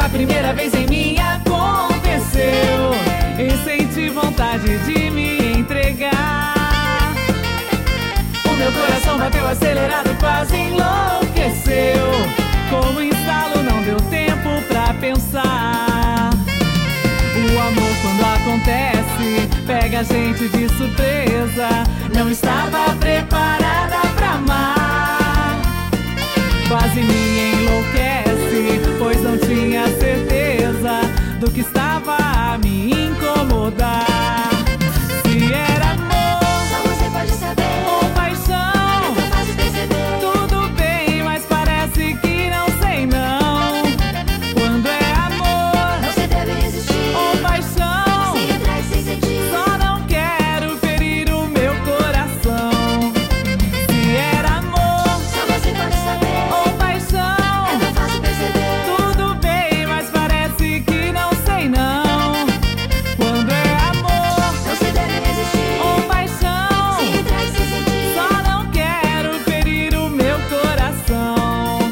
Pela primeira vez em mim aconteceu e senti vontade de me entregar. O meu coração bateu acelerado, quase enlouqueceu. Com o instalo não deu tempo pra pensar. O amor, quando acontece, pega a gente de surpresa. Não estava preparada pra amar. Quase me enlouquece, pois não tinha certeza do que estava a me incomodar. Se era amor, Só você pode saber. ou paixão, É tão fácil perceber. tudo bem, mas parece que não sei não. Quando é amor, Não se deve resistir. ou paixão, Sem entrar e sem sentir. só não quero ferir o meu coração. Se era amor, Só você pode saber. ou paixão, É tão fácil perceber. tudo bem, mas parece que não sei não. Quando é amor, Não se deve resistir. ou paixão, Sem entrar e sem sentir. só não quero ferir o meu coração.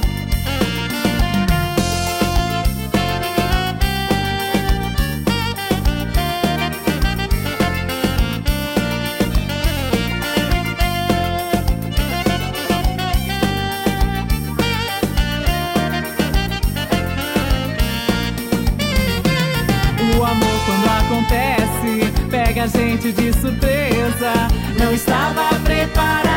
O amor, quando acontece, pega a gente de surpresa. Não estava preparada